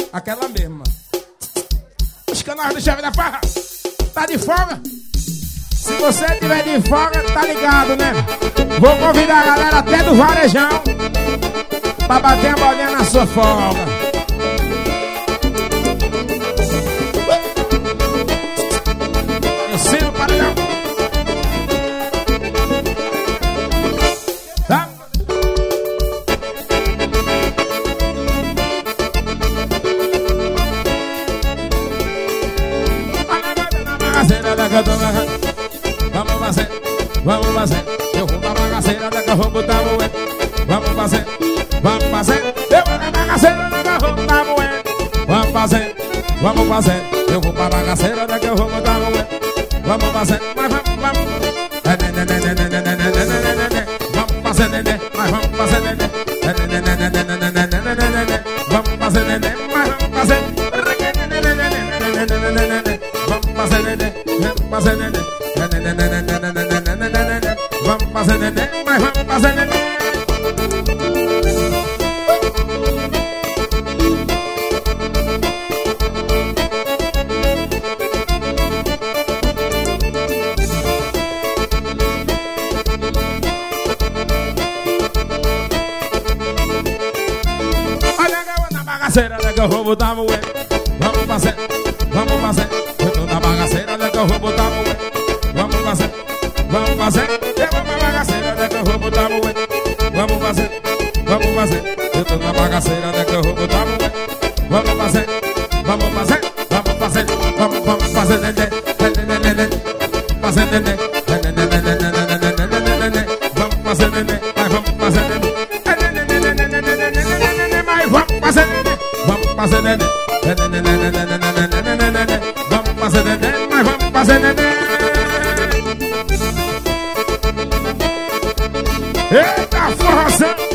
Aquela mesma. Os canais do chefe da farra. Tá de folga? Se você tiver de folga, tá ligado, né? Vou convidar a galera até do Varejão pra bater a bolinha na sua folga. Eu sirvo para não. Tá? Vamos fazer, eu vou na bagaceira da que eu vou botar moeda. Vamos fazer, eu vou na bagaceira da que eu vou botar moeda. Vamos fazer, eu vou pra bagaceira da que eu vou botar moeda. Vamos fazer, mas vamos. Vamos fazer neném, mas vamos fazer neném. Vamos fazer neném, mas vamos fazer. Vamos fazer neném, vamos fazer neném. Vamos fazer neném, mas vamos fazer neném. Olha que eu vou na bagaceira, né, que eu vou botar moeda. Vamos fazer. Eu tô na bagaceira, né, que eu vou botar moeda. Vamos fazer. Eu vou pra bagaceira, né, que eu vou botar moeda. Vamos fazer. Eu tô na bagaceira, né, que eu vou botar moeda. Vamos fazer. Vamos fazer neném. Fazer neném. Fazer neném. Vamos fazer neném, mas vamos fazer neném. Mas vamos fazer neném. Vamos fazer neném. Vamos fazer neném, mas vamos fazer neném. Eita, forração!